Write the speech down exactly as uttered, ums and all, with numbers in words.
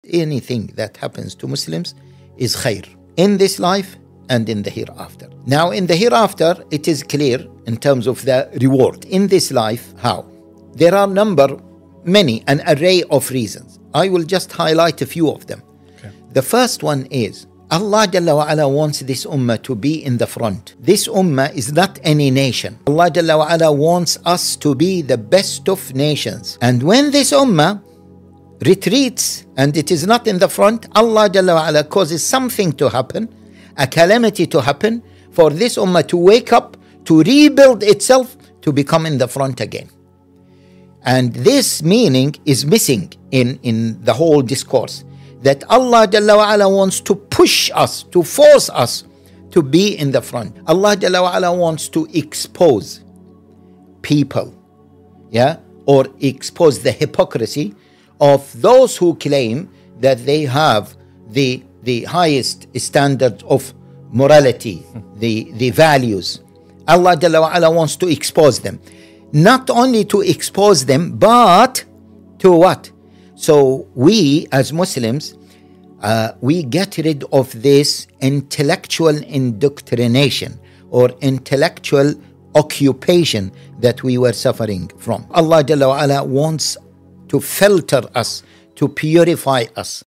anything that happens to Muslims is khair in this life and in the hereafter. Now, in the hereafter, it is clear in terms of the reward. In this life, how? There are number, many, an array of reasons. I will just highlight a few of them. Okay. The first one is Allah Jalla wa Ala wants this ummah to be in the front. This ummah is not any nation. Allah Jalla wa Ala wants us to be the best of nations. And when this ummah retreats and it is not in the front, Allah Jalla wa Ala causes something to happen, a calamity to happen, for this ummah to wake up, to rebuild itself, to become in the front again. And this meaning is missing in, in the whole discourse. That Allah Jalla wa Ala wants to push us, to force us to be in the front. Allah Jalla wa Ala wants to expose people, yeah, or expose the hypocrisy of those who claim that they have the, the highest standard of morality, the, the values. Allah Jalla wa Ala wants to expose them. Not only to expose them, but to what? So we as Muslims, uh, we get rid of this intellectual indoctrination or intellectual occupation that we were suffering from. Allah Jalla wa Ala wants to filter us, to purify us.